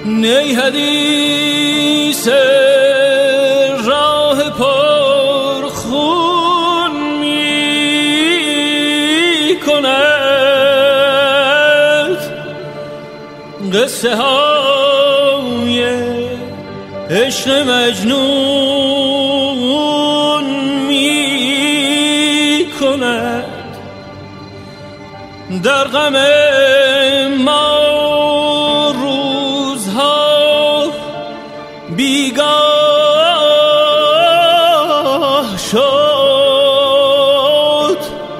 نی حدیث راه پر خون می کند، قصه های عشق مجنون می کند. در غم ما روزها بیگاه شد،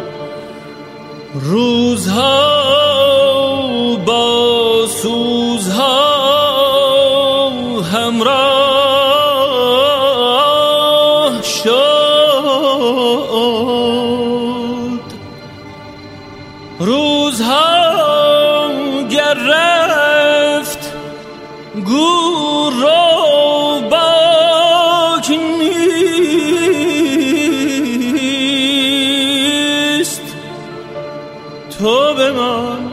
روزها با سوزها همراه شد. روزها گر رفت گور رو باک نیست، تو بمان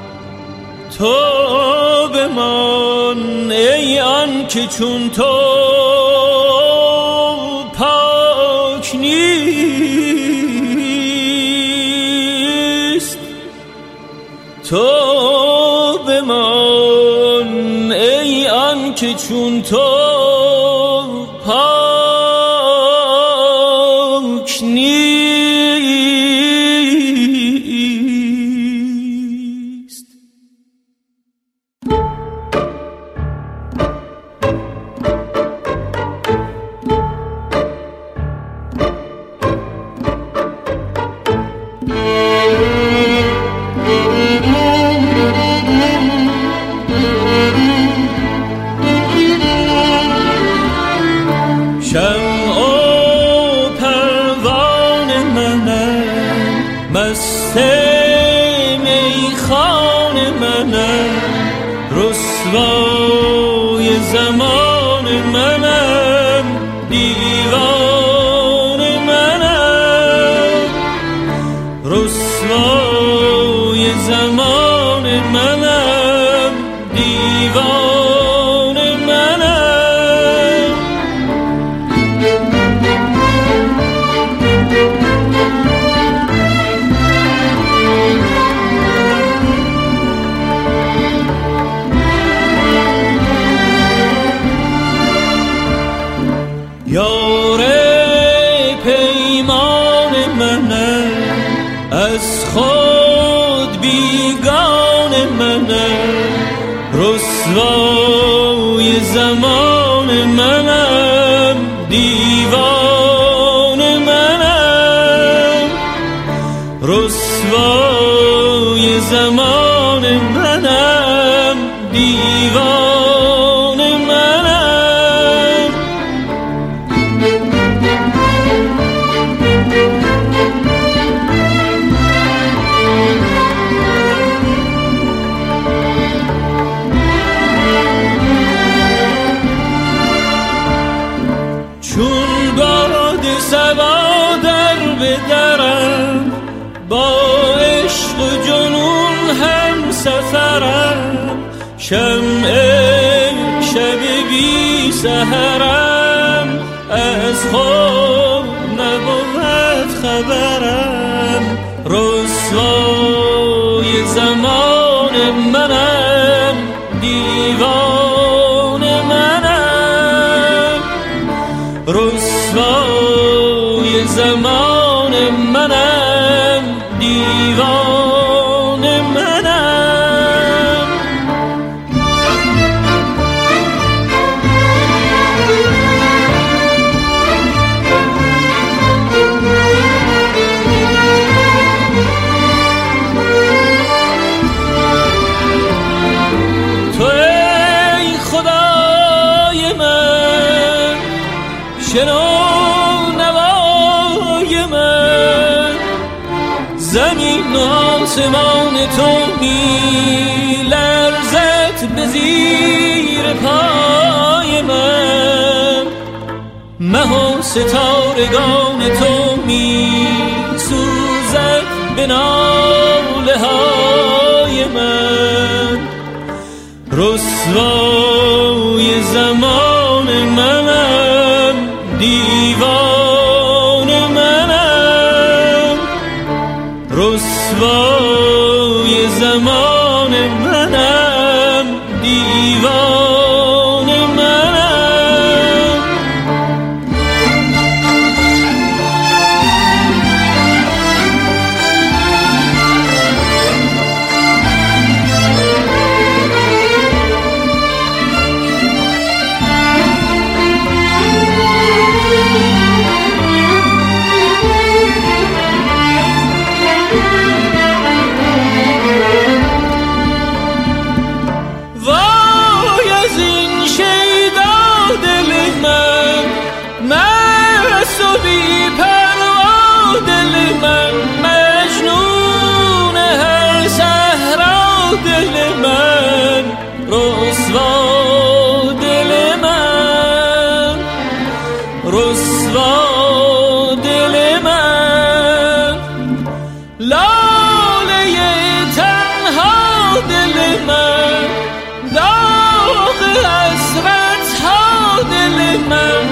ای آن که چون تو پاک نیست. تو بمان ای آن که چون تو پاک نیست. شمع و پروانه منم، مست میخانه منم، رسوای زمان منم، دیوانه منم، رسوای زمان منم، دیوانه منم. یار پیمان منم، از خود بیگانه منم، رسوای زمان منم، دیوانه منم، رسوای زمان منم، دیوانه منم. چون باد صبا در بدرم، با عشق و جنون هم سفرم، شمع شب بی سحرم، از خود نبود خبرم، رسوای زمان منم، دیوانه منم، رسوای زمان منم، دیوانه منم. تو ای خدای من، شنو نوای من، زمین و آسمان تو می لرزد به زیر پای من، مه و ستارگان تو می سوزد به ناله های من، رسوا رسوای زمان منم، دیوان منم، رسوای زمان منم، دیوان منم. رسوا دل من، لاله تنها دل من، داغ حسرت ها دل من،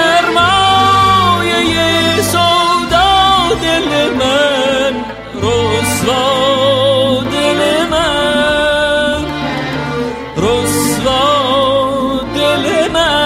سرمایه سودا دل من، رسوا دل من، رسوا دل من.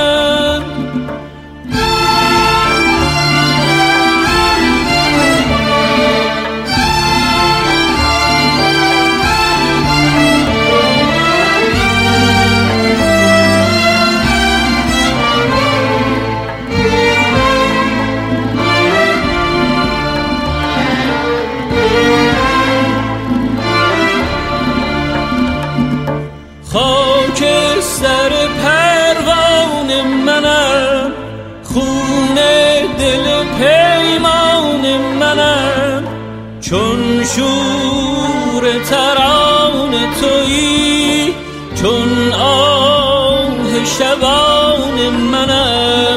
خاکستر پروان منم، خون دل پیمان منم، چون شور تران تویی، چون آه شبان منم،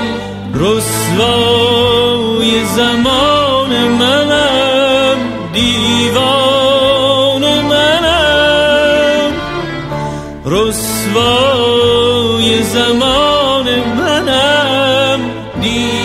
رسوای زمان منم، دیوان منم، رسوای زمان منم،